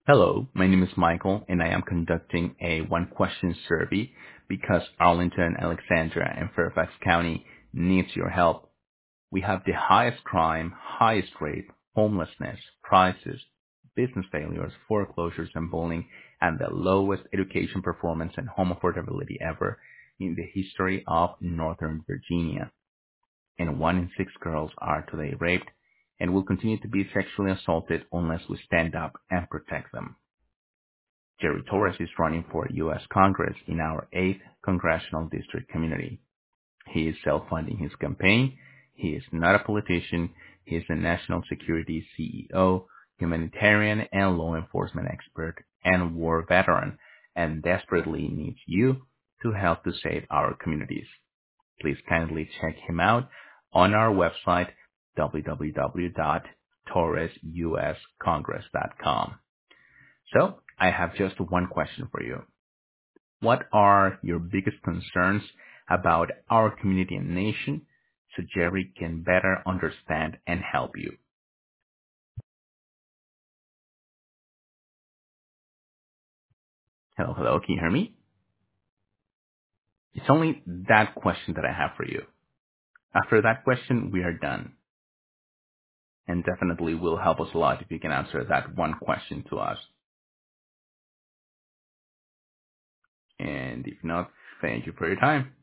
Hello, my name is Michael, and I am conducting a one-question survey because Arlington, Alexandria, and Fairfax County needs your help. We have the highest crime, highest rape, homelessness, prices, business failures, foreclosures, and bullying, and the lowest education performance and home affordability ever in the history of Northern Virginia. And 1 in 6 girls are today raped and will continue to be sexually assaulted unless we stand up and protect them. Jerry Torres is running for U.S. Congress in our 8th Congressional District community. He is self-funding his campaign. He is not a politician. He is a national security CEO, humanitarian and law enforcement expert, and war veteran, and desperately needs you to help to save our communities. Please kindly check him out on our website, www.torresuscongress.com. So, I have just one question for you. What are your biggest concerns about our community and nation so Jerry can better understand and help you? Hello, hello, can you hear me? It's only that question that I have for you. After that question, we are done. And definitely will help us a lot if you can answer that one question to us. And if not, thank you for your time.